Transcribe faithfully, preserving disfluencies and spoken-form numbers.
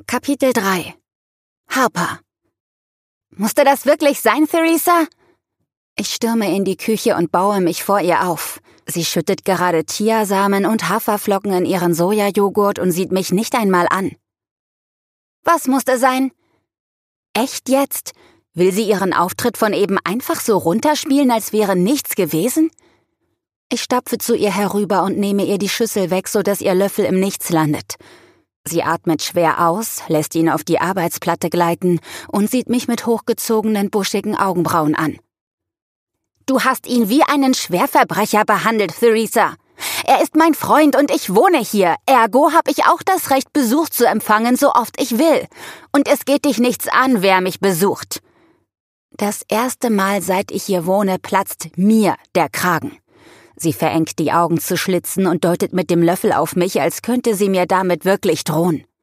Kapitel drei. Harper. Musste das wirklich sein, Theresa? Ich stürme in die Küche und baue mich vor ihr auf. Sie schüttet gerade Chiasamen und Haferflocken in ihren Sojajoghurt und sieht mich nicht einmal an. Was musste sein? Echt jetzt? Will sie ihren Auftritt von eben einfach so runterspielen, als wäre nichts gewesen? Ich stapfe zu ihr herüber und nehme ihr die Schüssel weg, sodass ihr Löffel im Nichts landet. Sie atmet schwer aus, lässt ihn auf die Arbeitsplatte gleiten und sieht mich mit hochgezogenen, buschigen Augenbrauen an. »Du hast ihn wie einen Schwerverbrecher behandelt, Theresa. Er ist mein Freund und ich wohne hier. Ergo habe ich auch das Recht, Besuch zu empfangen, so oft ich will. Und es geht dich nichts an, wer mich besucht.« Das erste Mal, seit ich hier wohne, platzt mir der Kragen. Sie verengt die Augen zu Schlitzen und deutet mit dem Löffel auf mich, als könnte sie mir damit wirklich drohen.